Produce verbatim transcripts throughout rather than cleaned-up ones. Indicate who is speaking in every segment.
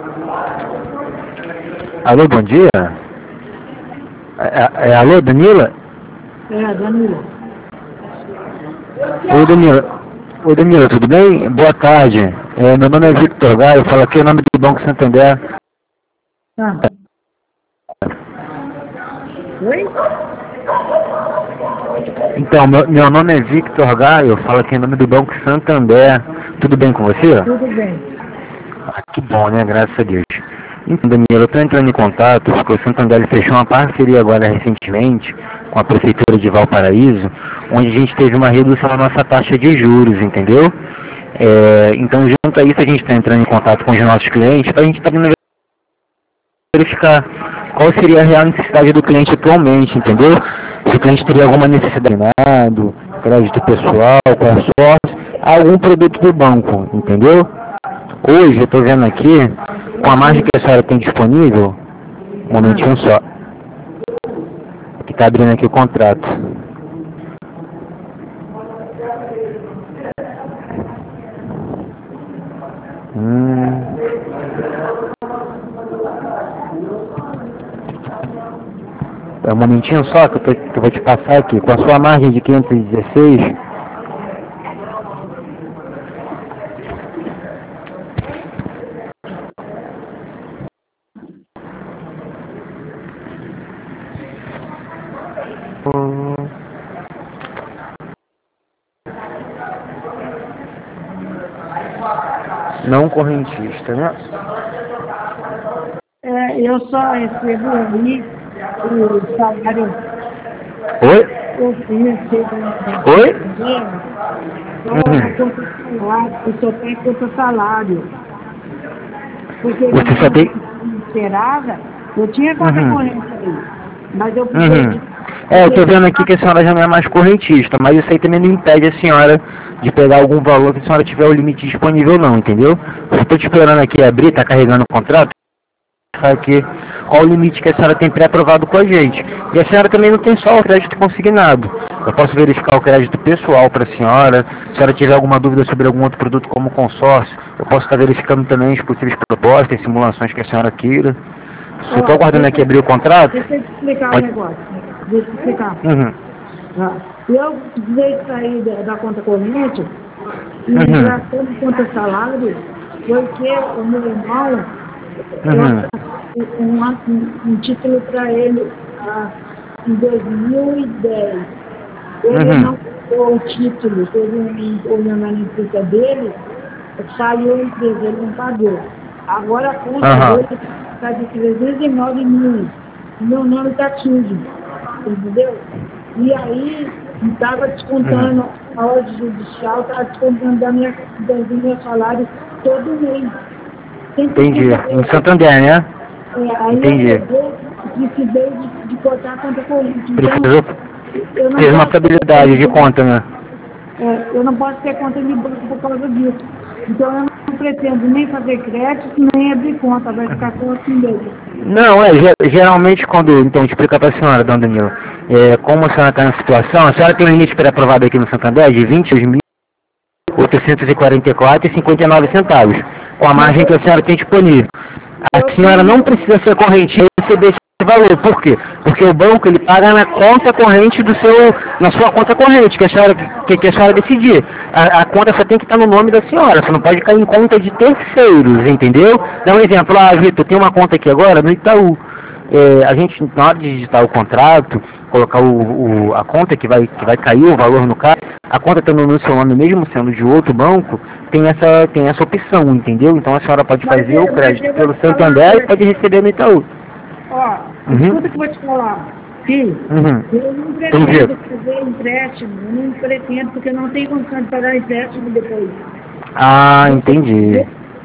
Speaker 1: Alô, bom dia. É, é, alô, Danila?
Speaker 2: É, Danila.
Speaker 1: Oi, Danila. Oi, Danila, tudo bem? Boa tarde. É, meu nome é Victor Gaio, eu falo aqui em nome do Banco Santander.
Speaker 2: Ah. Oi?
Speaker 1: Então, meu, meu nome é Victor Gaio, eu falo aqui em nome do Banco Santander. Tudo bem com você?
Speaker 2: Tudo bem.
Speaker 1: Ah, que bom, né? Graças a Deus. Então, Danilo, eu estou entrando em contato porque o Santander fechou uma parceria agora recentemente com a Prefeitura de Valparaíso, onde a gente teve uma redução na nossa taxa de juros, entendeu? É, então, junto a isso, a gente está entrando em contato com os nossos clientes para a gente estar tá verificar qual seria a real necessidade do cliente atualmente, entendeu? Se o cliente teria alguma necessidade, nada, crédito pessoal, consórcio, algum produto do banco, entendeu? Hoje eu estou vendo aqui, com a margem que a senhora tem disponível, um momentinho só, que está abrindo aqui o contrato. Hum. É um momentinho só que eu, tô, que eu vou te passar aqui, com a sua margem de quinhentos e dezesseis. Não correntista, né?
Speaker 2: É, eu só recebo ali o salário.
Speaker 1: Oi?
Speaker 2: Eu recebo da
Speaker 1: Oi?
Speaker 2: primeira, só a
Speaker 1: Uhum.
Speaker 2: conta salário, eu só tenho conta salário. Porque na
Speaker 1: Você só
Speaker 2: minha
Speaker 1: tem...
Speaker 2: esperada, eu tinha conta
Speaker 1: Uhum.
Speaker 2: corrente aí. Mas eu
Speaker 1: Uhum.
Speaker 2: perdi.
Speaker 1: É, eu tô
Speaker 2: Porque
Speaker 1: vendo aqui que a senhora já não é mais correntista, mas isso aí também não impede a senhora de pegar algum valor que a senhora tiver o limite disponível não, entendeu? Eu tô te esperando aqui abrir, tá carregando o contrato, aqui qual o limite que a senhora tem pré-aprovado com a gente. E a senhora também não tem só o crédito consignado. Eu posso verificar o crédito pessoal para a senhora. Se a senhora tiver alguma dúvida sobre algum outro produto como consórcio, eu posso estar verificando também as possíveis propostas, simulações que a senhora queira. Se eu estou
Speaker 2: Ó,
Speaker 1: aguardando
Speaker 2: deixa,
Speaker 1: aqui abrir o contrato,
Speaker 2: deixa eu te explicar um
Speaker 1: pode...
Speaker 2: negócio. Deixa eu te explicar.
Speaker 1: Uhum.
Speaker 2: Ah, eu precisei sair da, da conta corrente e
Speaker 1: Uhum.
Speaker 2: entrar só na conta salário, porque o meu irmão, eu
Speaker 1: Uhum.
Speaker 2: passei um, um, um título para ele ah, em dois mil e dez. Ele
Speaker 1: Uhum.
Speaker 2: não pegou o título, teve um problema na empresa dele, falhou a empresa, ele não pagou. Agora a conta
Speaker 1: Aham.
Speaker 2: dele está de trezentos e nove mil. Meu nome está sujo, entendeu? E aí estava
Speaker 1: Uhum.
Speaker 2: descontando, a ordem judicial estava descontando da minha, do do meu salário todo mês, cento e
Speaker 1: Entendi.
Speaker 2: trinta
Speaker 1: Em
Speaker 2: reais.
Speaker 1: Santander, né?
Speaker 2: É, aí eu
Speaker 1: Entendi.
Speaker 2: peguei e precisei de, de cortar a conta corrente. Então,
Speaker 1: Precisou...
Speaker 2: eu não
Speaker 1: Fez uma
Speaker 2: posso ter conta
Speaker 1: estabilidade
Speaker 2: de
Speaker 1: de
Speaker 2: banco,
Speaker 1: conta, né?
Speaker 2: é, eu não posso ter conta de banco por causa disso. Então, eu não pretendo nem fazer crédito, nem abrir conta, vai ficar só assim mesmo.
Speaker 1: Não, é, ge- geralmente quando, então, explica para a senhora, dona Danila, é, como a senhora está na situação, a senhora tem um limite pré-aprovado aqui no Santander de vinte mil oitocentos e quarenta e quatro reais e cinquenta e nove centavos, com a
Speaker 2: Mas
Speaker 1: margem que a
Speaker 2: eu,
Speaker 1: senhora tem disponível.
Speaker 2: eu
Speaker 1: A senhora não
Speaker 2: tenho,
Speaker 1: precisa ser corrente e receber esse valor. Por quê? Porque o banco ele paga na conta corrente do seu, na sua conta corrente, que a senhora, que, que a senhora decidir. A, a conta só tem que estar no nome da senhora, você não pode cair em conta de terceiros, entendeu? Dá um exemplo, ah, Vitor, tem uma conta aqui agora no Itaú. É, a gente, na hora de digitar o contrato, colocar o, o- a conta que vai, que vai cair o valor no caso, a conta estando no seu nome, mesmo sendo de outro banco, tem essa, tem essa opção, entendeu? Então a senhora pode
Speaker 2: mas,
Speaker 1: fazer o
Speaker 2: eu- mas
Speaker 1: crédito
Speaker 2: eu vou
Speaker 1: pelo
Speaker 2: te falar uma
Speaker 1: Santander e
Speaker 2: coisa.
Speaker 1: pode receber no Itaú.
Speaker 2: Ó,
Speaker 1: Uhum.
Speaker 2: escuta que eu vou te falar. Filho,
Speaker 1: Uhum.
Speaker 2: eu não
Speaker 1: Entendi.
Speaker 2: pretendo fazer empréstimo, eu não pretendo, porque eu não tenho condição de pagar empréstimo depois.
Speaker 1: Ah, entendi.
Speaker 2: Entendeu?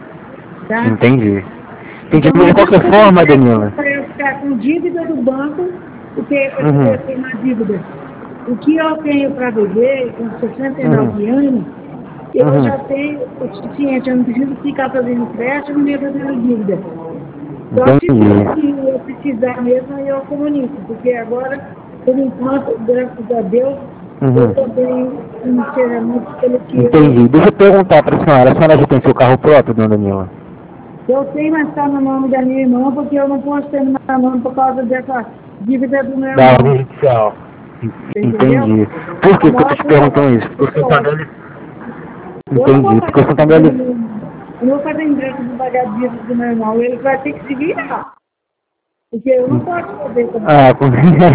Speaker 2: Tá?
Speaker 1: Entendi. Entendi.
Speaker 2: Então
Speaker 1: Mas
Speaker 2: não
Speaker 1: de
Speaker 2: adianta
Speaker 1: qualquer
Speaker 2: fazer
Speaker 1: forma,
Speaker 2: empréstimo
Speaker 1: Danila.
Speaker 2: para eu ficar com dívida do banco, porque eu
Speaker 1: Uhum.
Speaker 2: eu tenho uma dívida. O que eu tenho para viver com sessenta e
Speaker 1: Uhum.
Speaker 2: nove anos, eu
Speaker 1: Uhum.
Speaker 2: já tenho o suficiente, eu não preciso ficar fazendo empréstimo nem fazendo dívida. Só se,
Speaker 1: Entendi.
Speaker 2: se eu precisar mesmo, aí eu comunico, porque agora, por enquanto, graças a Deus, eu
Speaker 1: Uhum.
Speaker 2: estou bem financeiramente pelo que eu.
Speaker 1: Entendi. Deixa eu perguntar para a senhora. A senhora já tem seu carro próprio, dona Danila?
Speaker 2: Eu tenho, mas está no nome da minha irmã, porque eu não posso ter no meu nome por causa dessa dívida do meu
Speaker 1: Da
Speaker 2: irmão.
Speaker 1: ordem judicial.
Speaker 2: Entendeu?
Speaker 1: Entendi. Por que que eu tô te perguntando isso? Porque o Santander... Entendi. Porque o Santander...
Speaker 2: Eu não vou fazer ingresso de pagar a dívida do meu irmão. Ele vai ter que se virar. Porque eu não posso fazer também.
Speaker 1: Ah, com...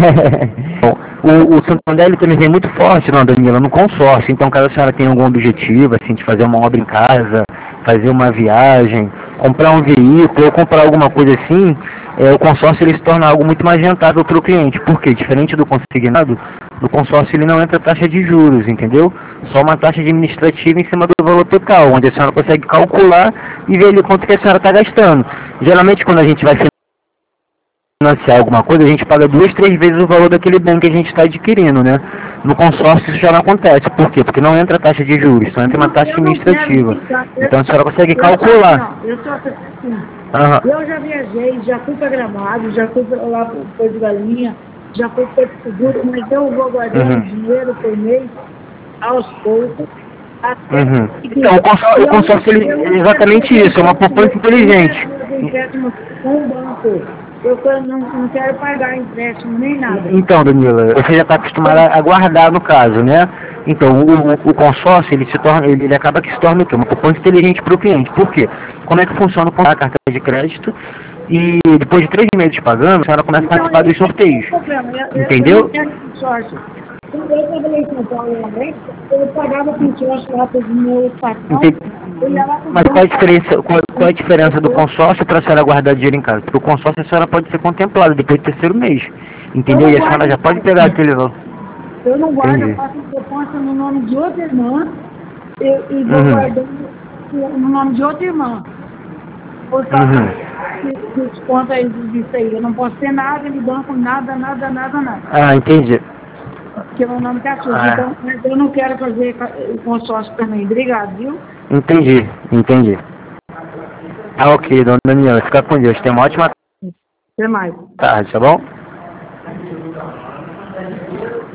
Speaker 1: o, o Santander ele também vem muito forte, não, Danila, no consórcio. Então, caso a senhora tenha algum objetivo, assim, de fazer uma obra em casa, fazer uma viagem, comprar um veículo ou comprar alguma coisa assim, é, o consórcio ele se torna algo muito mais rentável para o cliente. Por quê? Diferente do consignado, no consórcio ele não entra taxa de juros, entendeu? Só uma taxa administrativa em cima do valor total, onde a senhora consegue calcular e ver ali quanto que a senhora está gastando. Geralmente, quando a gente vai financiar alguma coisa, a gente paga duas, três vezes o valor daquele bem que a gente está adquirindo, né? No consórcio isso já não acontece. Por quê? Porque não entra taxa de juros, só entra uma taxa administrativa. Então a senhora consegue calcular.
Speaker 2: Eu só assim,
Speaker 1: Uhum.
Speaker 2: eu já viajei, já fui para Gramado, já fui pra lá para o Porto de Galinha, já fui para o Seguro, mas eu vou guardando
Speaker 1: Uhum.
Speaker 2: dinheiro por mês, aos poucos. Até
Speaker 1: Uhum.
Speaker 2: que-
Speaker 1: Então o consórcio, o consórcio ele,
Speaker 2: eu-
Speaker 1: é exatamente isso, é uma poupança inteligente.
Speaker 2: Eu empréstimo com o banco. Eu não, não quero pagar empréstimo nem nada.
Speaker 1: Então, Danila, você já está acostumada a guardar no caso, né? Então, o, o consórcio, ele se torna, ele, ele acaba que se torna o quê? Uma poupança inteligente para o cliente. Por quê? Como é que funciona o contrato, a carta de crédito? E depois de três meses pagando, a senhora começa a participar dos sorteios. Entendeu?
Speaker 2: Eu não quero consórcio. Quando eu trabalhei em São Paulo, eu pagava consórcio lá para os meus patrões. Eu ia lá com
Speaker 1: Mas qual a diferença, qual, qual a diferença do consórcio para a senhora guardar dinheiro em casa? Porque o consórcio a senhora pode ser contemplada depois do terceiro mês. Entendeu? E a senhora já pode pegar aquele valor.
Speaker 2: Eu não guardo,
Speaker 1: Entendi.
Speaker 2: eu faço poupança no nome de outra irmã e, e vou
Speaker 1: Uhum.
Speaker 2: guardando no nome de outra irmã. Por causa
Speaker 1: Uhum.
Speaker 2: dos contas aí disso aí. Eu não posso ter nada de banco, nada, nada, nada, nada.
Speaker 1: Ah, entendi.
Speaker 2: Porque meu nome está sujo.
Speaker 1: Ah.
Speaker 2: Então, mas eu não quero fazer consórcio também. Obrigado, viu?
Speaker 1: Entendi, entendi. Ah, ok, dona Daniela, fica com Deus. Tenha uma ótima
Speaker 2: Até mais.
Speaker 1: tarde, tá bom?